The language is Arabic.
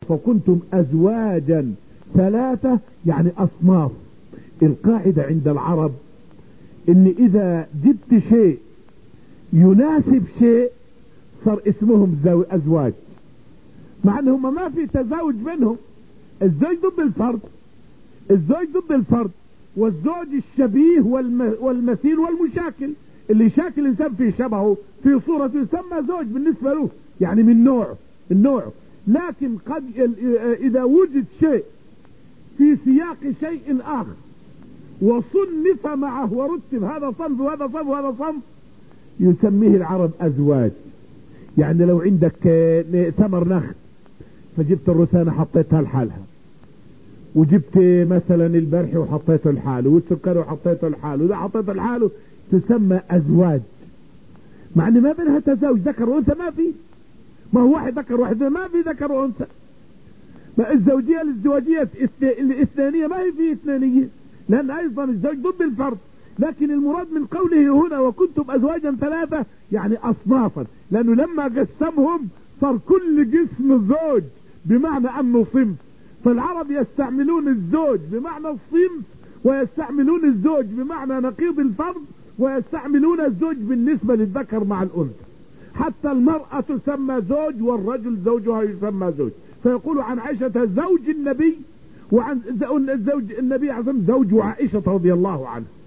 فكنتم أزواجا ثلاثة يعني أصناف. القاعدة عند العرب إن إذا جبت شيء يناسب شيء صار اسمهم أزواج، مع أنهم ما في تزاوج بينهم. الزوج ضد الفرد، الزوج ضد الفرد، والزوج الشبيه والمثيل والمشاكل. اللي يشاكل الإنسان في شبهه في صورة يسمى زوج بالنسبة له، يعني من نوعه. لكن قد إذا وجد شيء في سياق شيء آخر وصنف معه ورتب هذا صنف وهذا صنف وهذا صنف يسميه العرب أزواج. يعني لو عندك ثمر نخل فجبت الرثانة حطيتها لحالها، وجبت مثلا البرح وحطيته لحاله، والسكر وحطيته لحاله، وإذا حطيته لحاله تسمى أزواج، مع أن ما بينها تزاوج ذكر وأنثى. ما هو واحد ذكر واحد، ما في ذكر وأنثى. ما الزوجية الازدواجية الاثنانية ما هي في اثنانية، لأن أيضا الزوج ضد الفرد. لكن المراد من قوله هنا وكنتم أزواجا ثلاثة يعني أصنافا، لأنه لما قسمهم صار كل جسم زوج بمعنى أنه صنف. فالعرب يستعملون الزوج بمعنى الصنف، ويستعملون الزوج بمعنى نقيض الفرد، ويستعملون الزوج بالنسبة للذكر مع الأنثى. حتى المرأة تسمى زوج والرجل زوجها يسمى زوج. فيقول عن عائشة زوج النبي، وعن زوج النبي عزم زوج عائشة رضي الله عنه.